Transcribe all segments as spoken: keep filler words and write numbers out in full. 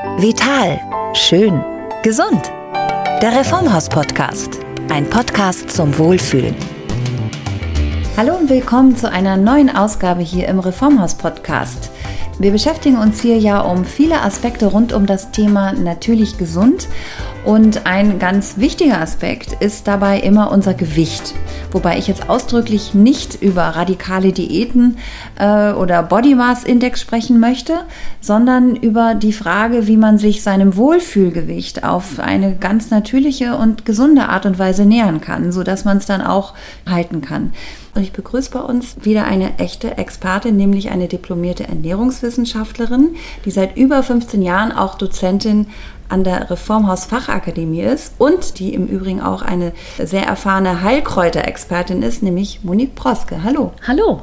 Vital, schön, gesund. Der Reformhaus-Podcast. Ein Podcast zum Wohlfühlen. Hallo und willkommen zu einer neuen Ausgabe hier im Reformhaus-Podcast. Wir beschäftigen uns hier ja um viele Aspekte rund um das Thema natürlich gesund. Und ein ganz wichtiger Aspekt ist dabei immer unser Gewicht. Wobei ich jetzt ausdrücklich nicht über radikale Diäten äh, oder Body Mass Index sprechen möchte, sondern über die Frage, wie man sich seinem Wohlfühlgewicht auf eine ganz natürliche und gesunde Art und Weise nähern kann, sodass man es dann auch halten kann. Und ich begrüße bei uns wieder eine echte Expertin, nämlich eine diplomierte Ernährungswissenschaftlerin, die seit über fünfzehn Jahren auch Dozentin an der Reformhaus-Fachakademie ist und die im Übrigen auch eine sehr erfahrene Heilkräuterexpertin ist, nämlich Monique Broske. Hallo. Hallo.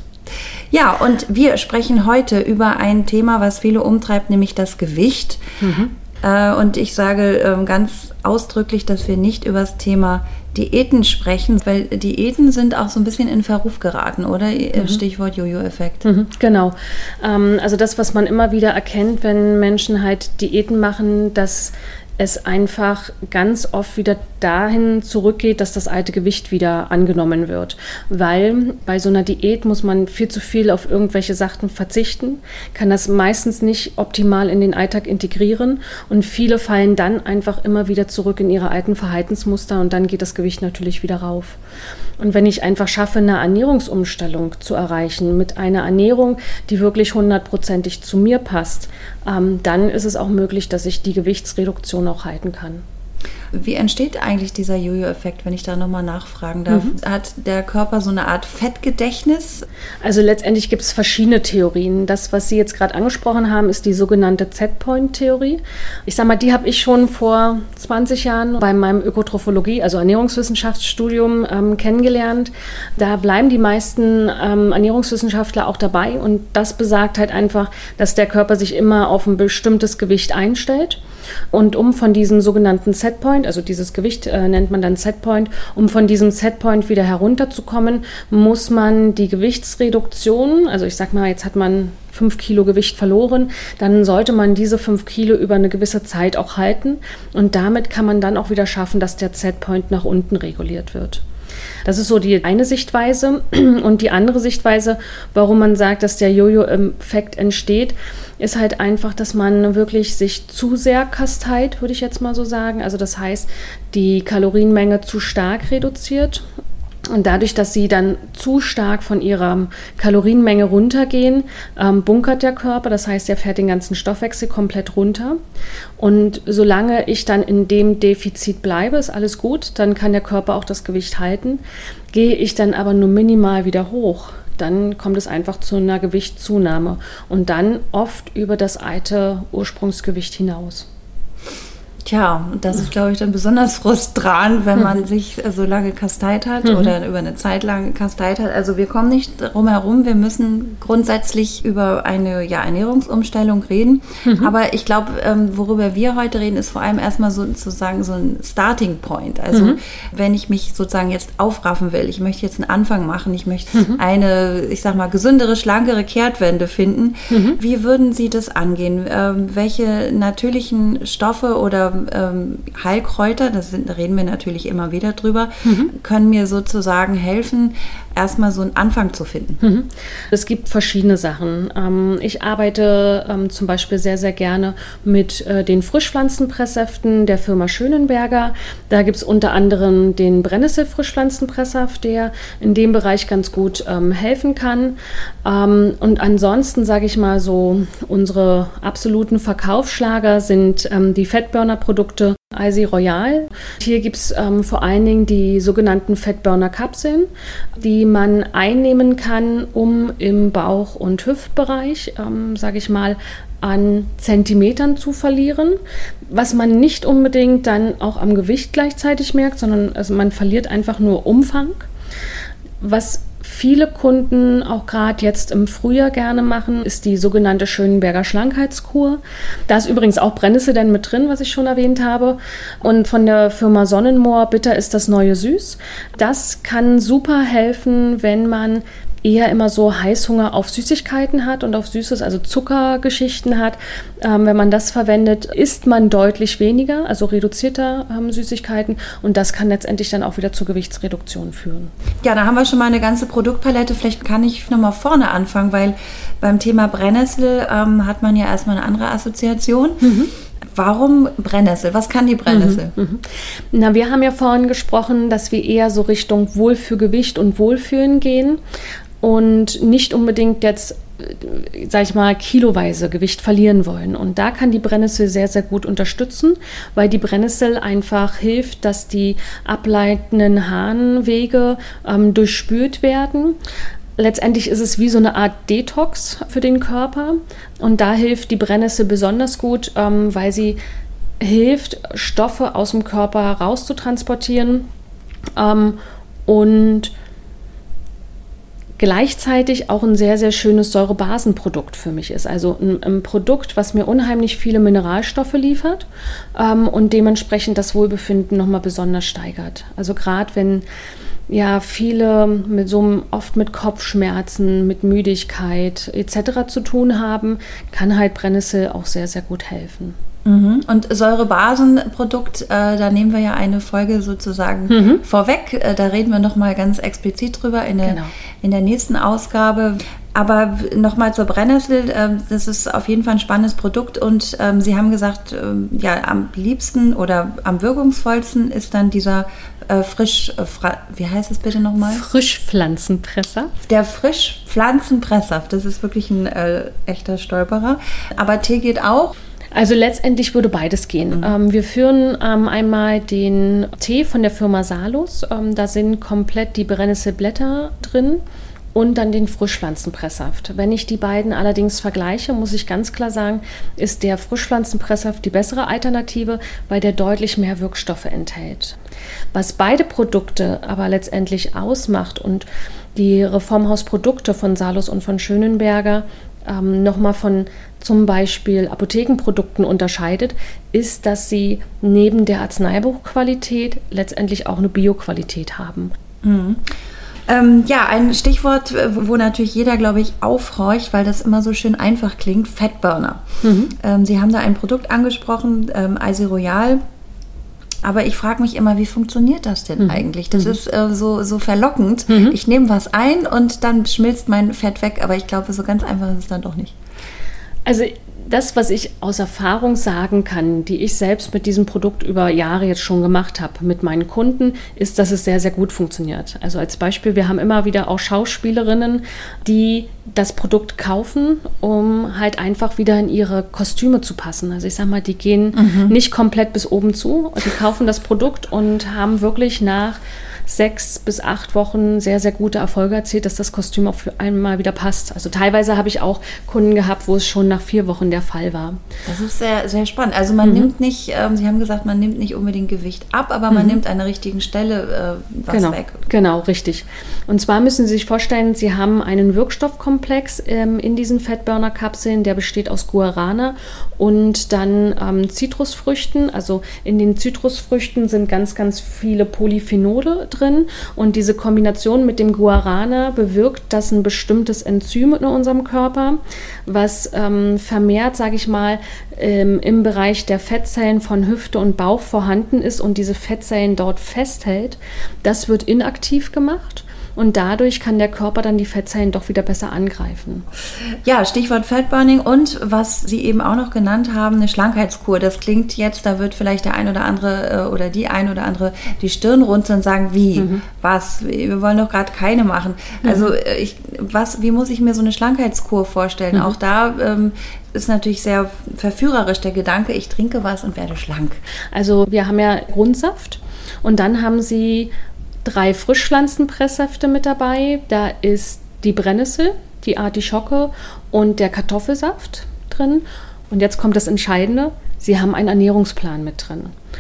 Ja, und wir sprechen heute über ein Thema, was viele umtreibt, nämlich das Gewicht. Mhm. Äh, und ich sage äh, ganz ausdrücklich, dass wir nicht über das Thema Diäten sprechen, weil Diäten sind auch so ein bisschen in Verruf geraten, oder? Mhm. Stichwort Jojo-Effekt. Mhm, genau. Ähm, also das, was man immer wieder erkennt, wenn Menschen halt Diäten machen, dass es einfach ganz oft wieder dahin zurückgeht, dass das alte Gewicht wieder angenommen wird. Weil bei so einer Diät muss man viel zu viel auf irgendwelche Sachen verzichten, kann das meistens nicht optimal in den Alltag integrieren und viele fallen dann einfach immer wieder zurück in ihre alten Verhaltensmuster und dann geht das Gewicht natürlich wieder rauf. Und wenn ich einfach schaffe, eine Ernährungsumstellung zu erreichen, mit einer Ernährung, die wirklich hundertprozentig zu mir passt, ähm, dann ist es auch möglich, dass ich die Gewichtsreduktion auch halten kann. Wie entsteht eigentlich dieser Jojo-Effekt, wenn ich da nochmal nachfragen darf? Mhm. Hat der Körper so eine Art Fettgedächtnis? Also letztendlich gibt es verschiedene Theorien. Das, was Sie jetzt gerade angesprochen haben, ist die sogenannte Z-Point-Theorie. Ich sag mal, die habe ich schon vor zwanzig Jahren bei meinem Ökotrophologie, also Ernährungswissenschaftsstudium, ähm, kennengelernt. Da bleiben die meisten ähm, Ernährungswissenschaftler auch dabei und das besagt halt einfach, dass der Körper sich immer auf ein bestimmtes Gewicht einstellt. Und um von diesem sogenannten Setpoint, also dieses Gewicht äh, nennt man dann Setpoint, um von diesem Setpoint wieder herunterzukommen, muss man die Gewichtsreduktion, also ich sag mal, jetzt hat man fünf Kilo Gewicht verloren, dann sollte man diese fünf Kilo über eine gewisse Zeit auch halten und damit kann man dann auch wieder schaffen, dass der Setpoint nach unten reguliert wird. Das ist so die eine Sichtweise und die andere Sichtweise, warum man sagt, dass der Jojo-Effekt entsteht, ist halt einfach, dass man wirklich sich zu sehr kasteit, würde ich jetzt mal so sagen. Also das heißt, die Kalorienmenge zu stark reduziert. Und dadurch, dass sie dann zu stark von ihrer Kalorienmenge runtergehen, ähm, bunkert der Körper. Das heißt, er fährt den ganzen Stoffwechsel komplett runter. Und solange ich dann in dem Defizit bleibe, ist alles gut. Dann kann der Körper auch das Gewicht halten. Gehe ich dann aber nur minimal wieder hoch, dann kommt es einfach zu einer Gewichtszunahme. Und dann oft über das alte Ursprungsgewicht hinaus. Tja, das ist, glaube ich, dann besonders frustrierend, wenn man sich so lange kasteit hat mhm. oder über eine Zeit lang kasteit hat. Also wir kommen nicht drum herum, wir müssen grundsätzlich über eine ja, Ernährungsumstellung reden. Mhm. Aber ich glaube, worüber wir heute reden, ist vor allem erstmal so, sozusagen so ein Starting Point. Also mhm. wenn ich mich sozusagen jetzt aufraffen will, ich möchte jetzt einen Anfang machen, ich möchte mhm. eine, ich sag mal, gesündere, schlankere Kehrtwende finden. Mhm. Wie würden Sie das angehen? Ähm, welche natürlichen Stoffe oder Ähm, Heilkräuter, da reden wir natürlich immer wieder drüber, mhm. können mir sozusagen helfen, erstmal so einen Anfang zu finden. Mhm. Es gibt verschiedene Sachen. Ähm, ich arbeite ähm, zum Beispiel sehr, sehr gerne mit äh, den Frischpflanzenpresssäften der Firma Schönenberger. Da gibt es unter anderem den Brennnessel-Frischpflanzenpresssaft, der in dem Bereich ganz gut ähm, helfen kann. Ähm, und ansonsten, sage ich mal so, unsere absoluten Verkaufsschlager sind ähm, die Fettburner Produkte Eisi Royal. Hier gibt es ähm, vor allen Dingen die sogenannten Fettburner-Kapseln, die man einnehmen kann, um im Bauch- und Hüftbereich, ähm, sage ich mal, an Zentimetern zu verlieren, was man nicht unbedingt dann auch am Gewicht gleichzeitig merkt, sondern also man verliert einfach nur Umfang. Was viele Kunden auch gerade jetzt im Frühjahr gerne machen, ist die sogenannte Schönenberger Schlankheitskur. Da ist übrigens auch Brennnessel dann mit drin, was ich schon erwähnt habe. Und von der Firma Sonnenmoor Bitter ist das neue Süß. Das kann super helfen, wenn man eher immer so Heißhunger auf Süßigkeiten hat und auf Süßes, also Zuckergeschichten hat. Ähm, wenn man das verwendet, isst man deutlich weniger, also reduzierter ähm, Süßigkeiten und das kann letztendlich dann auch wieder zur Gewichtsreduktion führen. Ja, da haben wir schon mal eine ganze Produktpalette. Vielleicht kann ich nochmal vorne anfangen, weil beim Thema Brennnessel ähm, hat man ja erstmal eine andere Assoziation. Mhm. Warum Brennnessel? Was kann die Brennnessel? Mhm, mhm. Na, wir haben ja vorhin gesprochen, dass wir eher so Richtung Wohlfühlgewicht und Wohlfühlen gehen und nicht unbedingt jetzt, sag ich mal, kiloweise Gewicht verlieren wollen. Und da kann die Brennnessel sehr, sehr gut unterstützen, weil die Brennnessel einfach hilft, dass die ableitenden Harnwege ähm, durchspült werden. Letztendlich ist es wie so eine Art Detox für den Körper und da hilft die Brennnessel besonders gut, ähm, weil sie hilft, Stoffe aus dem Körper rauszutransportieren ähm, und gleichzeitig auch ein sehr, sehr schönes Säurebasenprodukt für mich ist. Also ein, ein Produkt, was mir unheimlich viele Mineralstoffe liefert ähm, und dementsprechend das Wohlbefinden nochmal besonders steigert. Also gerade wenn ja viele mit so einem, oft mit Kopfschmerzen, mit Müdigkeit et cetera zu tun haben, kann halt Brennnessel auch sehr, sehr gut helfen. Mhm. Und Säurebasenprodukt, äh, da nehmen wir ja eine Folge sozusagen mhm. vorweg. Äh, da reden wir nochmal ganz explizit drüber in der, genau. in der nächsten Ausgabe. Aber nochmal zur Brennnessel, äh, das ist auf jeden Fall ein spannendes Produkt und ähm, Sie haben gesagt, äh, ja, am liebsten oder am wirkungsvollsten ist dann dieser äh, frisch, äh, fra- wie heißt es bitte nochmal? Frischpflanzenpresssaft. Der Frischpflanzenpresssaft, das ist wirklich ein äh, echter Stolperer. Aber Tee geht auch. Also letztendlich würde beides gehen. Mhm. Ähm, wir führen ähm, einmal den Tee von der Firma Salus. Ähm, da sind komplett die Brennnesselblätter drin. Und dann den Frischpflanzenpresssaft. Wenn ich die beiden allerdings vergleiche, muss ich ganz klar sagen, ist der Frischpflanzenpresssaft die bessere Alternative, weil der deutlich mehr Wirkstoffe enthält. Was beide Produkte aber letztendlich ausmacht und die Reformhausprodukte von Salus und von Schönenberger ähm, nochmal von zum Beispiel Apothekenprodukten unterscheidet, ist, dass sie neben der Arzneibuchqualität letztendlich auch eine Bioqualität haben. Mhm. Ähm, ja, ein Stichwort, wo natürlich jeder, glaube ich, aufhorcht, weil das immer so schön einfach klingt, Fettburner. Mhm. Ähm, Sie haben da ein Produkt angesprochen, ähm, Eisi Royal. Aber ich frage mich immer, wie funktioniert das denn mhm. eigentlich? Das mhm. ist äh, so, so verlockend. Mhm. Ich nehme was ein und dann schmilzt mein Fett weg. Aber ich glaube, so ganz einfach ist es dann doch nicht. Also das, was ich aus Erfahrung sagen kann, die ich selbst mit diesem Produkt über Jahre jetzt schon gemacht habe mit meinen Kunden, ist, dass es sehr, sehr gut funktioniert. Also als Beispiel, wir haben immer wieder auch Schauspielerinnen, die das Produkt kaufen, um halt einfach wieder in ihre Kostüme zu passen. Also ich sag mal, die gehen mhm. nicht komplett bis oben zu, die kaufen das Produkt und haben wirklich nach sechs bis acht Wochen sehr, sehr gute Erfolge erzielt, dass das Kostüm auch für einmal wieder passt. Also teilweise habe ich auch Kunden gehabt, wo es schon nach vier Wochen der Fall war. Das ist sehr, sehr spannend. Also man mhm. nimmt nicht, ähm, Sie haben gesagt, man nimmt nicht unbedingt Gewicht ab, aber man mhm. nimmt an der richtigen Stelle äh, was genau, weg. Genau, richtig. Und zwar müssen Sie sich vorstellen, Sie haben einen Wirkstoffkomplex ähm, in diesen Fettburner-Kapseln, der besteht aus Guarana und dann ähm, Zitrusfrüchten. Also in den Zitrusfrüchten sind ganz, ganz viele Polyphenole drin. Und diese Kombination mit dem Guarana bewirkt, dass ein bestimmtes Enzym in unserem Körper, was ähm, vermehrt, sage ich mal, ähm, im Bereich der Fettzellen von Hüfte und Bauch vorhanden ist und diese Fettzellen dort festhält, das wird inaktiv gemacht. Und dadurch kann der Körper dann die Fettzellen doch wieder besser angreifen. Ja, Stichwort Fatburning und was Sie eben auch noch genannt haben, eine Schlankheitskur. Das klingt jetzt, da wird vielleicht der ein oder andere oder die ein oder andere die Stirn runzeln und sagen, wie, mhm. was, wir wollen doch gerade keine machen. Mhm. Also ich, was, wie muss ich mir so eine Schlankheitskur vorstellen? Mhm. Auch da ähm, ist natürlich sehr verführerisch der Gedanke, ich trinke was und werde schlank. Also wir haben ja Grundsaft und dann haben Sie drei Frischpflanzenpresssäfte mit dabei. Da ist die Brennnessel, die Artischocke und der Kartoffelsaft drin. Und jetzt kommt das Entscheidende, Sie haben einen Ernährungsplan mit drin.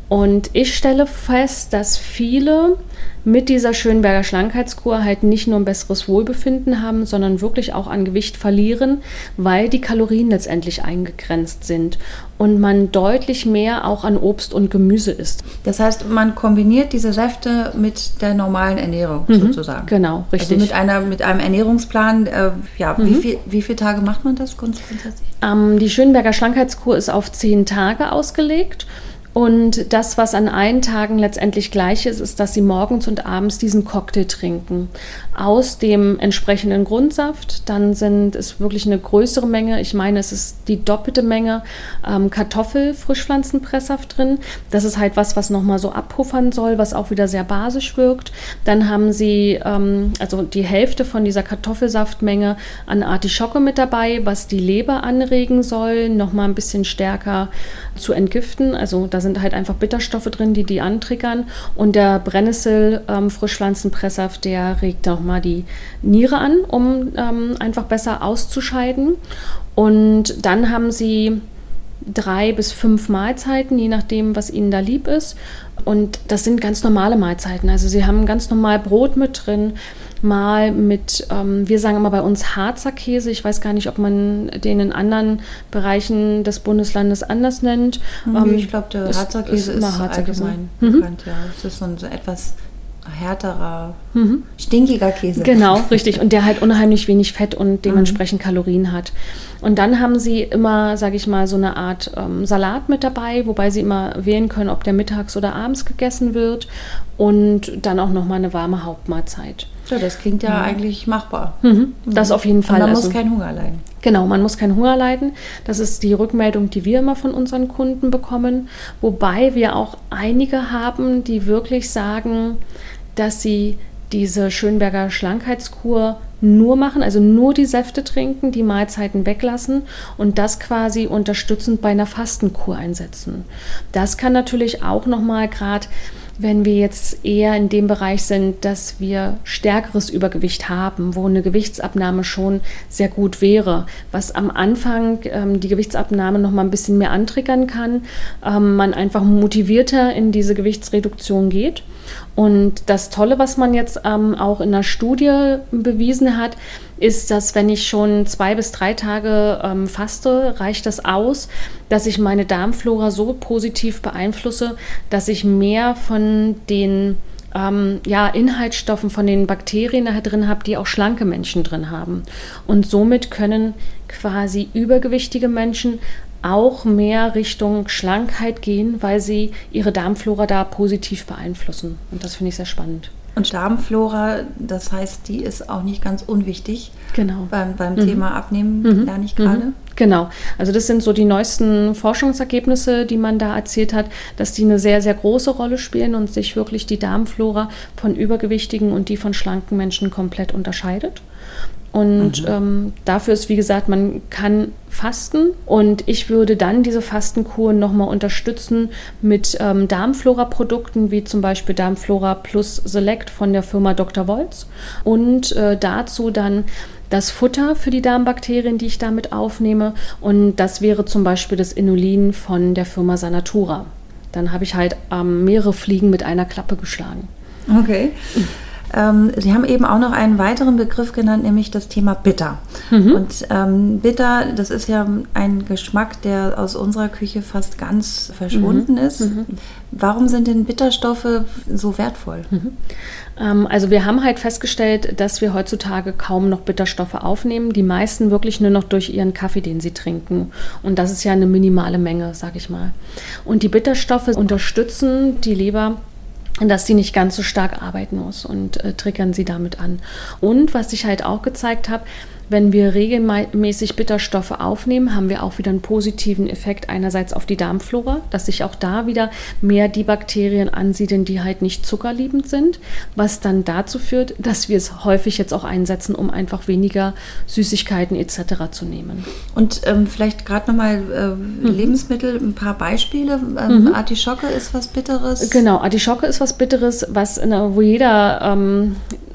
Und ich stelle fest, dass viele mit dieser Schönberger Schlankheitskur halt nicht nur ein besseres Wohlbefinden haben, sondern wirklich auch an Gewicht verlieren, weil die Kalorien letztendlich eingegrenzt sind und man deutlich mehr auch an Obst und Gemüse isst. Das heißt, man kombiniert diese Säfte mit der normalen Ernährung mhm, sozusagen. Genau, richtig. Also mit einer mit einem Ernährungsplan. Äh, ja, mhm. wie viel, wie viele Tage macht man das grundsätzlich? Ähm, die Schönberger Schlankheitskur ist auf zehn Tage ausgelegt. Und das, was an allen Tagen letztendlich gleich ist, ist, dass sie morgens und abends diesen Cocktail trinken. Aus dem entsprechenden Grundsaft, dann sind es wirklich eine größere Menge, ich meine, es ist die doppelte Menge ähm, Kartoffel-Frischpflanzenpresssaft drin. Das ist halt was, was nochmal so abpuffern soll, was auch wieder sehr basisch wirkt. Dann haben sie ähm, also die Hälfte von dieser Kartoffelsaftmenge an Artischocke mit dabei, was die Leber anregen soll, nochmal ein bisschen stärker zu entgiften. Also da sind halt einfach Bitterstoffe drin, die die antriggern. Und der Brennnessel-Frischpflanzenpresssaft, ähm, der regt nochmal die Niere an, um ähm, einfach besser auszuscheiden. Und dann haben sie drei bis fünf Mahlzeiten, je nachdem, was ihnen da lieb ist. Und das sind ganz normale Mahlzeiten. Also sie haben ganz normal Brot mit drin, mal mit, ähm, wir sagen immer bei uns Harzer Käse. Ich weiß gar nicht, ob man den in anderen Bereichen des Bundeslandes anders nennt. Mhm, ähm, ich glaube, der Harzer Käse ist, ist Harzer allgemein Käse. bekannt. Mhm. Ja. Es ist so ein so etwas härterer, mhm. stinkiger Käse. Genau, richtig. Und der halt unheimlich wenig Fett und dementsprechend mhm. Kalorien hat. Und dann haben sie immer, sage ich mal, so eine Art ähm, Salat mit dabei, wobei sie immer wählen können, ob der mittags oder abends gegessen wird. Und dann auch nochmal eine warme Hauptmahlzeit. Ja, das klingt ja, ja. eigentlich machbar. Mhm. Das auf jeden Fall. Und man also, muss keinen Hunger leiden. Genau, man muss keinen Hunger leiden. Das ist die Rückmeldung, die wir immer von unseren Kunden bekommen. Wobei wir auch einige haben, die wirklich sagen, dass sie diese Schönberger Schlankheitskur nur machen, also nur die Säfte trinken, die Mahlzeiten weglassen und das quasi unterstützend bei einer Fastenkur einsetzen. Das kann natürlich auch nochmal gerade, wenn wir jetzt eher in dem Bereich sind, dass wir stärkeres Übergewicht haben, wo eine Gewichtsabnahme schon sehr gut wäre, was am Anfang ähm, die Gewichtsabnahme noch mal ein bisschen mehr antriggern kann, ähm, man einfach motivierter in diese Gewichtsreduktion geht. Und das Tolle, was man jetzt ähm, auch in einer Studie bewiesen hat, ist, dass wenn ich schon zwei bis drei Tage ähm, faste, reicht das aus, dass ich meine Darmflora so positiv beeinflusse, dass ich mehr von den ähm, ja, Inhaltsstoffen, von den Bakterien da drin habe, die auch schlanke Menschen drin haben. Und somit können quasi übergewichtige Menschen auch mehr Richtung Schlankheit gehen, weil sie ihre Darmflora da positiv beeinflussen. Und das finde ich sehr spannend. Und Darmflora, das heißt, die ist auch nicht ganz unwichtig. Genau. Beim, beim mhm. Thema Abnehmen mhm. lerne ich gerade. Mhm. Genau. Also das sind so die neuesten Forschungsergebnisse, die man da erzählt hat, dass die eine sehr, sehr große Rolle spielen und sich wirklich die Darmflora von übergewichtigen und die von schlanken Menschen komplett unterscheidet. Und mhm. ähm, dafür ist, wie gesagt, man kann fasten und ich würde dann diese Fastenkur nochmal unterstützen mit ähm, Darmflora-Produkten, wie zum Beispiel Darmflora Plus Select von der Firma Doktor Wolz und äh, dazu dann das Futter für die Darmbakterien, die ich damit aufnehme und das wäre zum Beispiel das Inulin von der Firma Sanatura. Dann habe ich halt ähm, mehrere Fliegen mit einer Klappe geschlagen. Okay. Ähm, Sie haben eben auch noch einen weiteren Begriff genannt, nämlich das Thema Bitter. Mhm. Und ähm, Bitter, das ist ja ein Geschmack, der aus unserer Küche fast ganz verschwunden mhm. ist. Mhm. Warum sind denn Bitterstoffe so wertvoll? Mhm. Ähm, also wir haben halt festgestellt, dass wir heutzutage kaum noch Bitterstoffe aufnehmen. Die meisten wirklich nur noch durch ihren Kaffee, den sie trinken. Und das ist ja eine minimale Menge, sag ich mal. Und die Bitterstoffe unterstützen die Leber, dass die nicht ganz so stark arbeiten muss und äh, triggern sie damit an. Und was ich halt auch gezeigt habe, wenn wir regelmäßig Bitterstoffe aufnehmen, haben wir auch wieder einen positiven Effekt einerseits auf die Darmflora, dass sich auch da wieder mehr die Bakterien ansiedeln, die halt nicht zuckerliebend sind, was dann dazu führt, dass wir es häufig jetzt auch einsetzen, um einfach weniger Süßigkeiten et cetera zu nehmen. Und ähm, vielleicht gerade nochmal äh, mhm. Lebensmittel, ein paar Beispiele. Ähm, mhm. Artischocke ist was Bitteres. Genau, Artischocke ist was Bitteres, was, wo jeder ähm,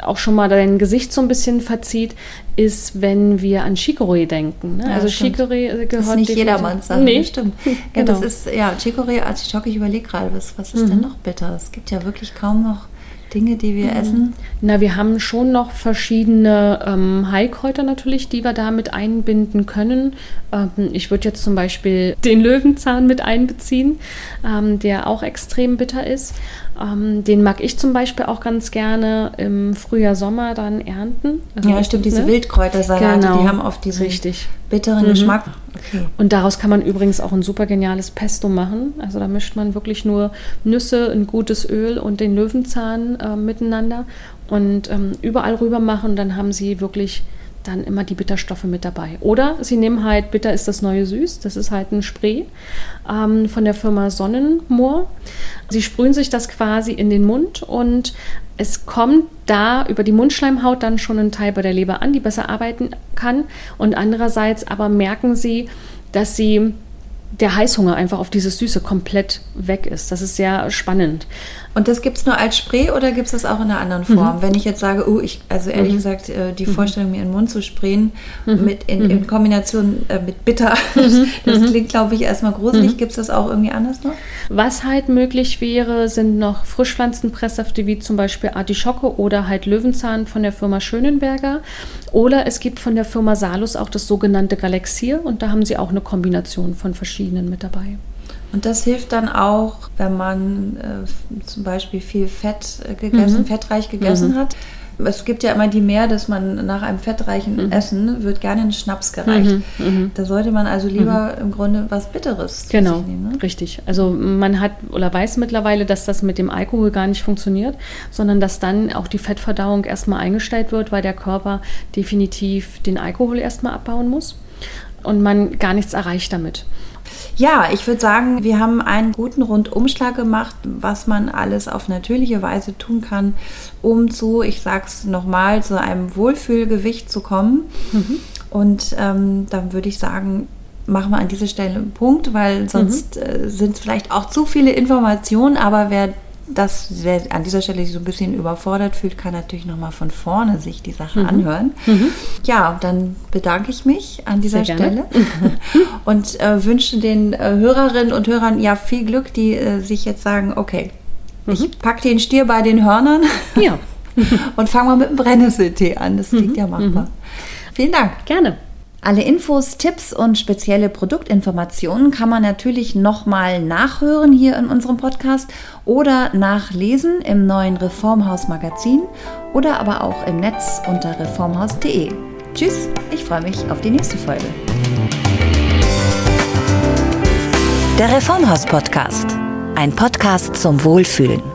auch schon mal dein Gesicht so ein bisschen verzieht, ist, wenn wir an Chicorée denken. Ne? Ja, also stimmt. Chicorée gehört... Das ist nicht jedermanns Sache, nee. Das stimmt. Ja, Genau. das ist, ja, Chicorée, Artischocke, ich überlege gerade, was, was ist mhm. denn noch bitter? Es gibt ja wirklich kaum noch Dinge, die wir mhm. essen. Na, wir haben schon noch verschiedene ähm, Heilkräuter natürlich, die wir da mit einbinden können. Ähm, ich würde jetzt zum Beispiel den Löwenzahn mit einbeziehen, ähm, der auch extrem bitter ist. Ähm, den mag ich zum Beispiel auch ganz gerne im Frühjahr, Sommer dann ernten. Also ja, stimmt, diese ne? Wildkräutersalate, genau. die haben oft diesen Richtig. bitteren mhm. Geschmack. Okay. Und daraus kann man übrigens auch ein super geniales Pesto machen. Also da mischt man wirklich nur Nüsse, ein gutes Öl und den Löwenzahn äh, miteinander und ähm, überall rüber machen. Dann haben sie wirklich dann immer die Bitterstoffe mit dabei. Oder sie nehmen halt, bitter ist das neue Süß, das ist halt ein Spray ähm, von der Firma Sonnenmoor. Sie sprühen sich das quasi in den Mund und es kommt da über die Mundschleimhaut dann schon ein Teil bei der Leber an, die besser arbeiten kann. Und andererseits aber merken sie, dass sie der Heißhunger einfach auf dieses Süße komplett weg ist. Das ist sehr spannend. Und das gibt es nur als Spray oder gibt es das auch in einer anderen Form? Mhm. Wenn ich jetzt sage, oh, ich, also ehrlich mhm. gesagt, die mhm. Vorstellung, mir in den Mund zu sprayen, mhm. mit in, in Kombination äh, mit bitter, mhm. das klingt, glaube ich, erstmal gruselig. Mhm. Gibt es das auch irgendwie anders noch? Was halt möglich wäre, sind noch Frischpflanzenpresssäfte wie zum Beispiel Artischocke oder halt Löwenzahn von der Firma Schönenberger. Oder es gibt von der Firma Salus auch das sogenannte Galaxier und da haben sie auch eine Kombination von verschiedenen mit dabei. Und das hilft dann auch, wenn man äh, zum Beispiel viel Fett äh, gegessen, mhm. fettreich gegessen mhm. hat. Es gibt ja immer die mehr, dass man nach einem fettreichen mhm. Essen wird gerne ein Schnaps gereicht. Mhm. Mhm. Da sollte man also lieber mhm. im Grunde was Bitteres genau, zu sich nehmen. Ne? Richtig. Also man hat oder weiß mittlerweile, dass das mit dem Alkohol gar nicht funktioniert, sondern dass dann auch die Fettverdauung erstmal eingestellt wird, weil der Körper definitiv den Alkohol erstmal abbauen muss und man gar nichts erreicht damit. Ja, ich würde sagen, wir haben einen guten Rundumschlag gemacht, was man alles auf natürliche Weise tun kann, um zu, ich sage es nochmal, zu einem Wohlfühlgewicht zu kommen. Mhm. Und ähm, dann würde ich sagen, machen wir an dieser Stelle einen Punkt, weil sonst mhm. äh, sind es vielleicht auch zu viele Informationen, aber wer das wer an dieser Stelle sich so ein bisschen überfordert fühlt, kann natürlich nochmal von vorne sich die Sache mhm. anhören. Mhm. Ja, dann bedanke ich mich an dieser Sehr Stelle und äh, wünsche den äh, Hörerinnen und Hörern ja viel Glück, die äh, sich jetzt sagen, okay, mhm. ich packe den Stier bei den Hörnern ja. und fange mal mit dem Brennnesseltee an. Das klingt mhm. ja machbar. Mhm. Vielen Dank. Gerne. Alle Infos, Tipps und spezielle Produktinformationen kann man natürlich nochmal nachhören hier in unserem Podcast oder nachlesen im neuen Reformhaus Magazin oder aber auch im Netz unter reformhaus punkt de. Tschüss, ich freue mich auf die nächste Folge. Der Reformhaus Podcast, ein Podcast zum Wohlfühlen.